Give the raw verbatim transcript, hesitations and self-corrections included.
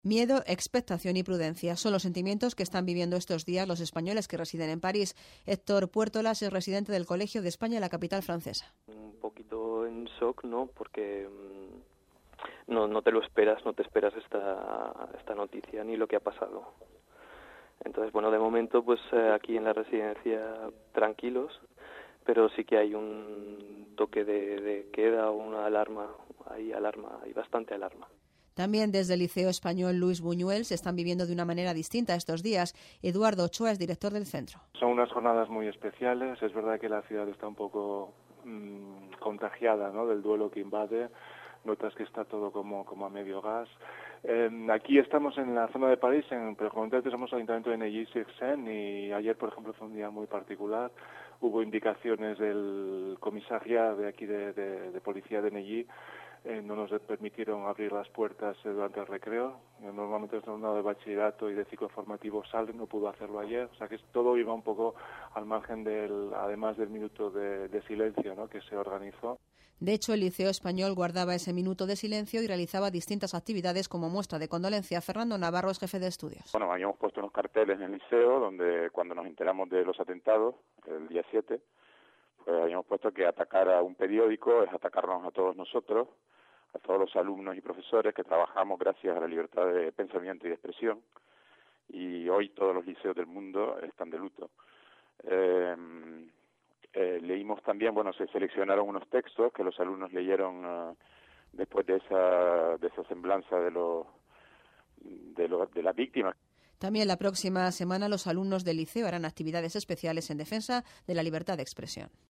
Miedo, expectación y prudencia son los sentimientos que están viviendo estos días los españoles que residen en París. Héctor Puertolas es residente del Colegio de España en la capital francesa. Un poquito en shock, ¿no? Porque mmm, no, no te lo esperas, no te esperas esta, esta noticia ni lo que ha pasado. Entonces, bueno, de momento, pues eh, aquí en la residencia tranquilos, pero sí que hay un toque de, de queda o una alarma, hay alarma, hay bastante alarma. También desde el Liceo Español Luis Buñuel se están viviendo de una manera distinta estos días. Eduardo Ochoa es director del centro. Son unas jornadas muy especiales. Es verdad que la ciudad está un poco mmm, contagiada, ¿no?, del duelo que invade. Notas que está todo como, como a medio gas. Eh, aquí estamos en la zona de París, en, pero como antes somos el ayuntamiento de Neuilly-sur-Seine y ayer, por ejemplo, fue un día muy particular. Hubo indicaciones del comisariado de aquí de, de, de policía de Neuilly. Eh, no nos permitieron abrir las puertas eh, durante el recreo. Eh, normalmente el alumnado de bachillerato y de ciclo formativo sale, no pudo hacerlo ayer. O sea que todo iba un poco al margen del, además del minuto de, de silencio, ¿no?, que se organizó. De hecho, el Liceo Español guardaba ese minuto de silencio y realizaba distintas actividades como muestra de condolencia. Fernando Navarro es jefe de estudios. Bueno, habíamos puesto unos carteles en el liceo donde cuando nos enteramos de los atentados, el día siete, pues habíamos puesto que atacar a un periódico es atacarnos a todos nosotros, a todos los alumnos y profesores que trabajamos gracias a la libertad de pensamiento y de expresión, y hoy todos los liceos del mundo están de luto. Eh, eh, leímos también, bueno, se seleccionaron unos textos que los alumnos leyeron uh, después de esa de esa semblanza de los de, lo, de las víctimas. También la próxima semana los alumnos del liceo harán actividades especiales en defensa de la libertad de expresión.